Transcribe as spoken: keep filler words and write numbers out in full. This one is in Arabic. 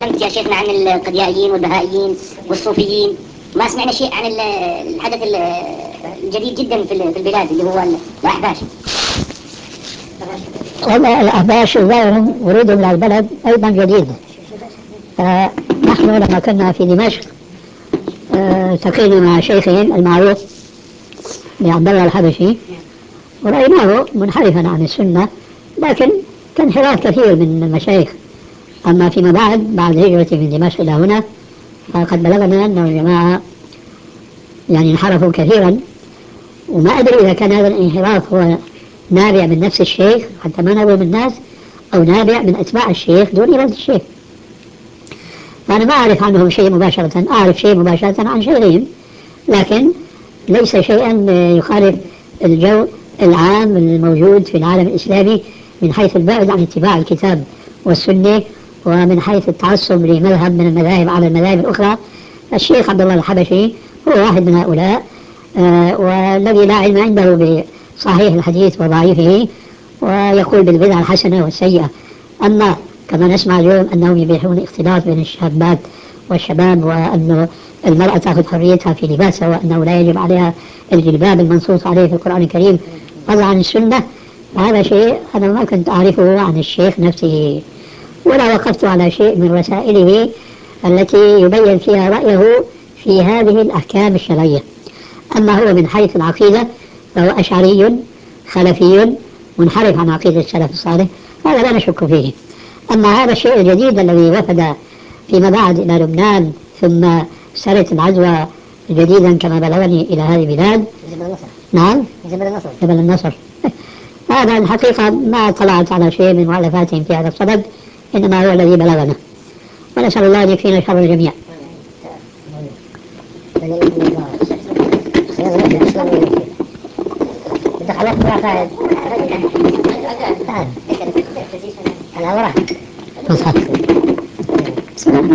تكلمت يا شيخنا عن القديانيين والبهائيين والصوفيين، ما سمعنا شيء عن ال- الحدث ال- الجديد جدا في ال- في البلاد اللي هو الأحباش. والله الأحباش ظاهرهم ورودهم إلى البلد أيضا جديد. فنحن لما كنا في دمشق آه، التقينا مع شيخهم المعروف لعبد الله الحبشي، ورأيناه منحرفا عن السنة، لكن كانحراف كثير من المشايخ. أما فيما بعد بعد هجرتي من دمشق إلى هنا فقد بلغنا أن الجماعة يعني انحرفوا كثيرا، وما أدري إذا كان هذا الانحراف هو نابع من نفس الشيخ حتى ما نظلم الناس، أو نابع من أتباع الشيخ دون إرادة الشيخ. فأنا ما أعرف عنهم شيء مباشرة، أعرف شيء مباشرة عن شيخهم، لكن ليس شيئا يخالف الجو العام الموجود في العالم الإسلامي من حيث البعد عن اتباع الكتاب والسنة، ومن حيث التعصب لمذهب من المذاهب على المذاهب الأخرى. الشيخ عبد الله الحبشي هو واحد من هؤلاء، آه والذي لا علم عنده بصحيح الحديث وضعيفه، ويقول بالبدعة الحسنة والسيئة. أما كما نسمع اليوم أنهم يبيحون اختلاط بين الشابات والشباب، وأن المرأة تأخذ حريتها في لباسها، وأنه لا يجب عليها الجلباب المنصوص عليه في القرآن الكريم فضلا عن السنة، هذا شيء أنا ما كنت أعرفه عن الشيخ نفسه، ولا وقفت على شيء من رسائله التي يبين فيها رأيه في هذه الأحكام الشرعية. أما هو من حيث العقيدة فهو أشعري خلفي منحرف عن عقيدة السلف الصالح، هذا لا نشك فيه. أما هذا الشيء الجديد الذي وفد فيما بعد إلى لبنان ثم سرت العزوة جديدا كما بلغني إلى هذه البلاد. جبل النصر. نعم، جبل النصر. جبل النصر. هذا الحقيقة ما اطلعت على شيء من مؤلفاتهم في هذا الصدد، إنما هو الذي بلغنا، ونسأل الله أن يكفينا شر الجميع. دخلت واحد الأوراق. مصحف.